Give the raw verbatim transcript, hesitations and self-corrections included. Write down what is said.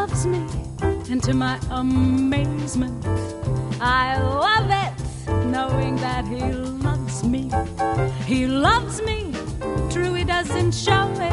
loves me, and to my amazement, I love it, knowing that he loves me. He loves me, true he doesn't show